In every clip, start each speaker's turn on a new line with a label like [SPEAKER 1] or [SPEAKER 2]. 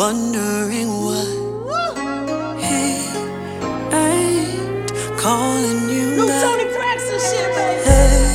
[SPEAKER 1] wondering why he ain't calling you
[SPEAKER 2] New
[SPEAKER 1] back.
[SPEAKER 2] Tony Braxton shit, baby.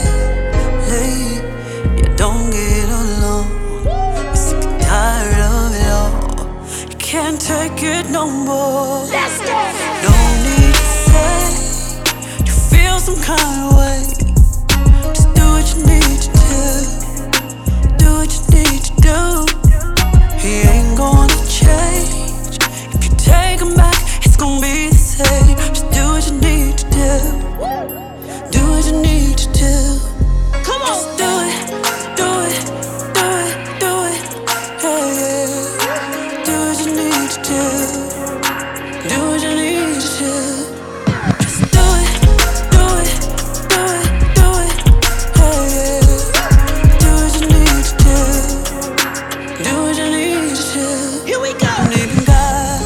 [SPEAKER 1] Lately, you don't get along. You're sick and tired of it all. You can't take it no more.
[SPEAKER 2] Let's go.
[SPEAKER 1] No need to say you feel some kind of way. Just do what you need to do. Do what you need to do. He ain't gonna change. If you take him back, it's gonna be the same. Just do what you need to do. Do what you need to do.
[SPEAKER 2] Come on.
[SPEAKER 1] Just do it, do it, do it, do it. Yeah, yeah. Do what you need to do. Do what you need to do. Just do it, do it, do it, do it. Yeah, yeah. Do what you need to do. Do what you need to do.
[SPEAKER 2] Here we go.
[SPEAKER 1] And even God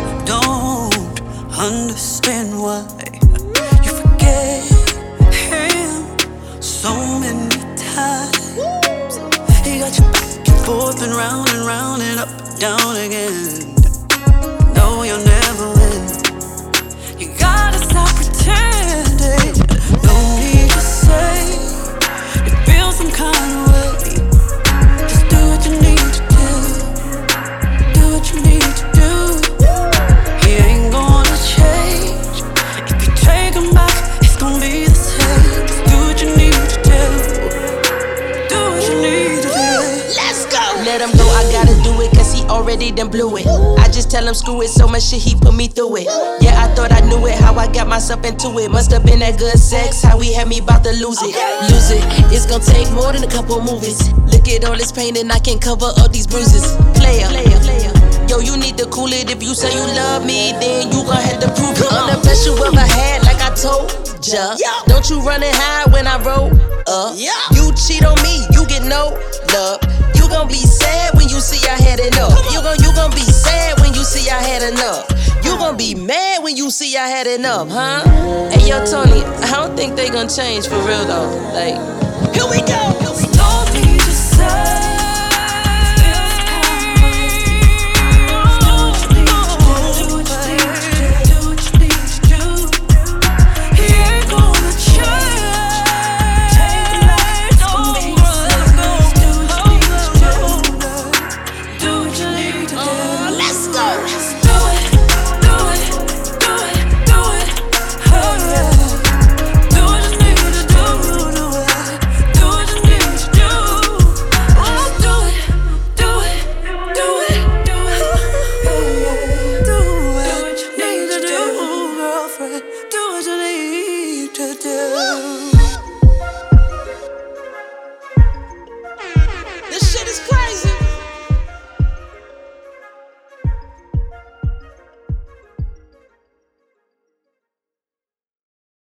[SPEAKER 1] don't understand why you forget him so many times. He got you back and forth and round and up and down again. No, you'll never win. You gotta stop pretending. No need to say you feel some kind of way. Just do what you need to do. Do what you need to do. He ain't gonna change. If you take him back, it's gonna be the same. Just do what you need to do. Do what you need to do.
[SPEAKER 2] Let's go.
[SPEAKER 3] Let him go, I gotta do it, cause he already done blew it. I just tell him screw it, so much shit he put me through it. Yeah, I thought I knew it, how I got myself into it. Must've been that good sex, how he had me bout to lose it. Lose it, it's gonna take more than a couple movies. Look at all this pain and I can cover all these bruises. Player, yo, you need to cool it. If you say you love me, then you gon' have to prove it. I'm the best you ever had, like I told ya. Don't you run and hide when I roll up. You cheat on me, you get no love. You gon' be sad when you see I had enough. You gon' be sad when you see I had enough. You gon' be mad when you see I had enough, huh? Hey, yo, Tony, I don't think they gon' change for real though. Like,
[SPEAKER 2] Here we go.